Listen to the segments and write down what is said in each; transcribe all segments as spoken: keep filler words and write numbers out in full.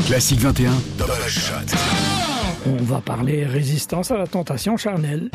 Classique vingt et un, Double Shot. On va parler résistance à la tentation charnelle.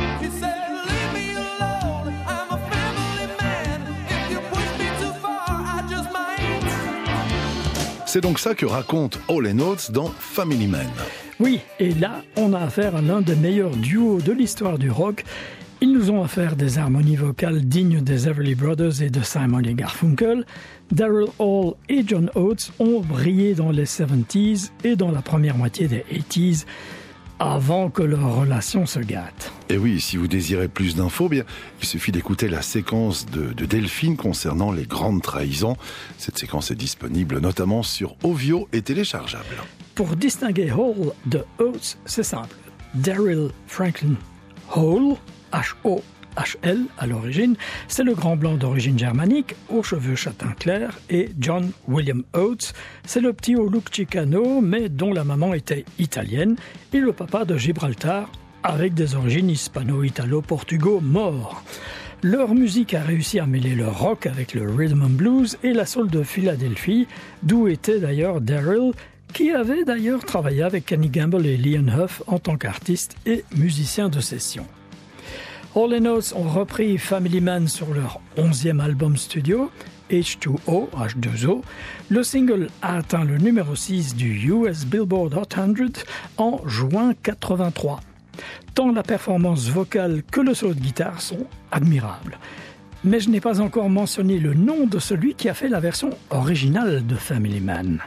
C'est donc ça que raconte Hall and Oates dans Family Man. Oui, et là, on a affaire à l'un des meilleurs duos de l'histoire du rock. Ils nous ont offert des harmonies vocales dignes des Everly Brothers et de Simon et Garfunkel. Daryl Hall et John Oates ont brillé dans les soixante-dix et dans la première moitié des quatre-vingt-dix, avant que leur relation se gâte. Et oui, si vous désirez plus d'infos, bien, il suffit d'écouter la séquence de, de Delphine concernant les grandes trahisons. Cette séquence est disponible notamment sur Ovio et téléchargeable. Pour distinguer Hall de Oates, c'est simple. Daryl Franklin Hall, H O H L à l'origine, c'est le grand blanc d'origine germanique, aux cheveux châtain clair, et John William Oates, c'est le petit au look chicano, mais dont la maman était italienne, et le papa de Gibraltar, avec des origines hispano-italo-portugo-morts. Leur musique a réussi à mêler le rock avec le rhythm and blues et la soul de Philadelphie, d'où était d'ailleurs Daryl, qui avait d'ailleurs travaillé avec Kenny Gamble et Leon Huff en tant qu'artiste et musicien de session. Hall and Oates ont repris Family Man sur leur onzième album studio, H deux O, H deux O. Le single a atteint le numéro six du U S Billboard Hot cent en juin quatre-vingt-trois. Tant la performance vocale que le solo de guitare sont admirables. Mais je n'ai pas encore mentionné le nom de celui qui a fait la version originale de Family Man.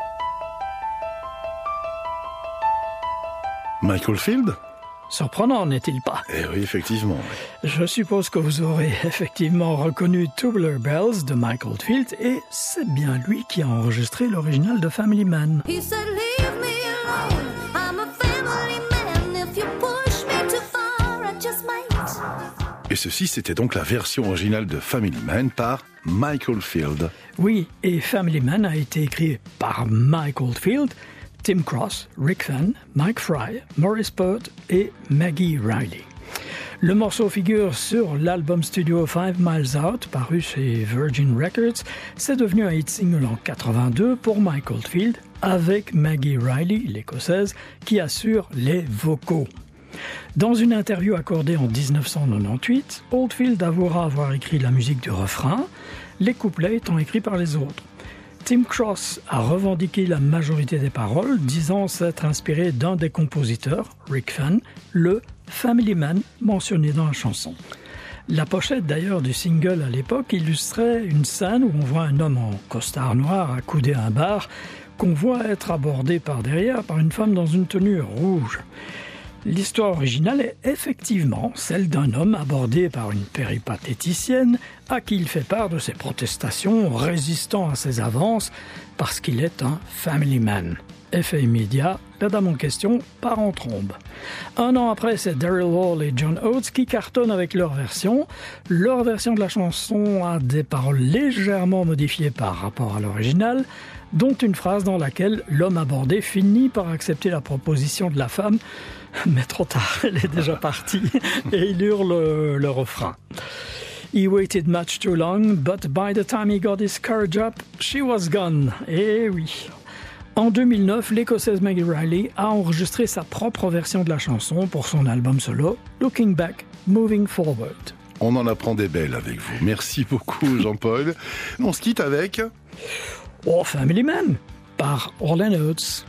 Michael Field ? Surprenant, n'est-il pas? Eh oui, effectivement. Je suppose que vous aurez effectivement reconnu Tubular Bells de Michael Field, et c'est bien lui qui a enregistré l'original de Family Man. He said, leave me alone. I'm a family man. If you push me too far, I just might. Et ceci, c'était donc la version originale de Family Man par Michael Field. Oui, et Family Man a été écrit par Michael Field, Tim Cross, Rick Fan, Mike Fry, Maurice Pert et Maggie Riley. Le morceau figure sur l'album studio Five Miles Out, paru chez Virgin Records. C'est devenu un hit single en quatre-vingt-deux pour Michael Field, avec Maggie Riley, l'écossaise, qui assure les vocaux. Dans une interview accordée en dix-neuf cent quatre-vingt-huit, Oldfield avouera avoir écrit la musique du refrain, les couplets étant écrits par les autres. Tim Cross a revendiqué la majorité des paroles, disant s'être inspiré d'un des compositeurs, Rick Fan, le Family Man mentionné dans la chanson. La pochette d'ailleurs du single à l'époque illustrait une scène où on voit un homme en costard noir accoudé à un bar qu'on voit être abordé par derrière par une femme dans une tenue rouge. L'histoire originale est effectivement celle d'un homme abordé par une péripatéticienne à qui il fait part de ses protestations, résistant à ses avances parce qu'il est un family man. Effet immédiat, la dame en question part en trombe. Un an après, c'est Daryl Hall et John Oates qui cartonnent avec leur version. Leur version de la chanson a des paroles légèrement modifiées par rapport à l'original, dont une phrase dans laquelle l'homme abordé finit par accepter la proposition de la femme, mais trop tard, elle est déjà partie, et il hurle le, le refrain. He waited much too long, but by the time he got his courage up, she was gone. Eh oui. En deux mille neuf, l'écossaise Maggie Riley a enregistré sa propre version de la chanson pour son album solo, Looking Back, Moving Forward. On en apprend des belles avec vous. Merci beaucoup, Jean-Paul. On se quitte avec... Oh, Family Man, par Hall and Oates.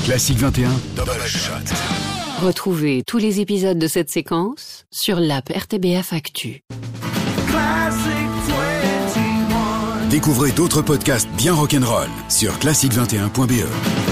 Classique vingt et un, Double Shot. Retrouvez tous les épisodes de cette séquence sur l'app R T B F Actu. Découvrez d'autres podcasts bien rock'n'roll sur classique vingt et un point b e.